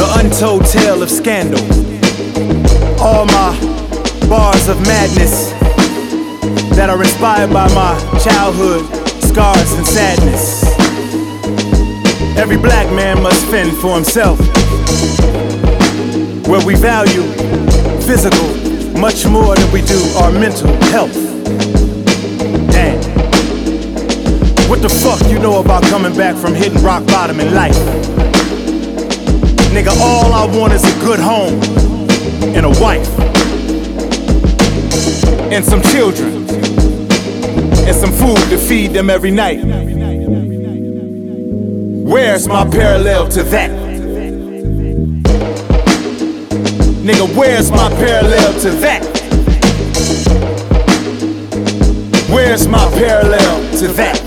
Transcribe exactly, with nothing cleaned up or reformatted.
untold tale of scandal. All my bars of madness that are inspired by my childhood scars and sadness. Every black man must fend for himself, where we value physical much more than we do our mental health. Damn. What the fuck you know about coming back from hitting rock bottom in life? Nigga, all I want is a good home and a wife and some children and some food to feed them every night. Where's my parallel to that? Nigga, where's my parallel to that? Where's my parallel to that?